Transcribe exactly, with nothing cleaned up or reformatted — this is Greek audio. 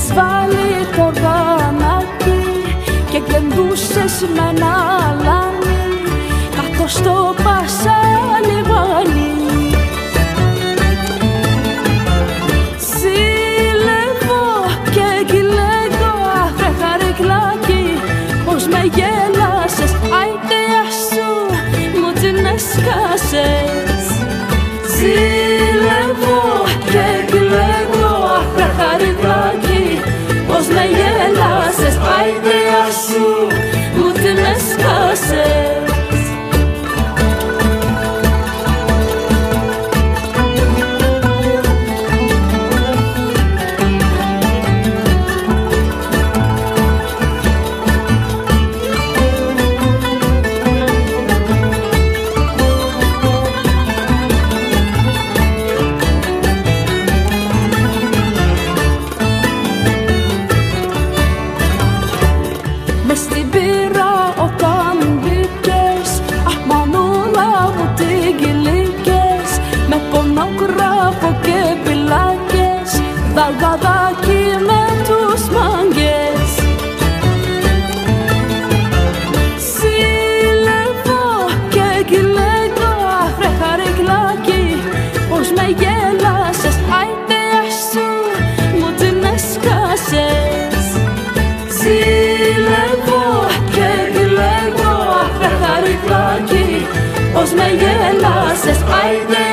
είχες βάλει το οργανάκι και γλεντούσες με ένα αλάνι κάτω στο πασαλιβάνι. Ζήλευω και κυλέγω αφρέ χαρικλάκι, πως με γέλασες, άιντεα σου μου την έσκασες. Ζήλευω και κυλέγω αφρέ χαρικλάκι, πως με γέλασες, άιντεα σου μου την έσκασες. Μες στην πύρα όταν μπήκες, αχ μανούλα μου τι κυλίκες, με πονόγραφο και πιλάκες, δαλγαδάκι με τους μάγκες. Ζήλευω και κυλέγω αφρέ χαρικλάκι, πως με γέλασες, άιντεα σου μου την έσκασες. Ζήλευω και κυλέγω αφρέ χαρικλάκι, πως με γέλασες, άιντε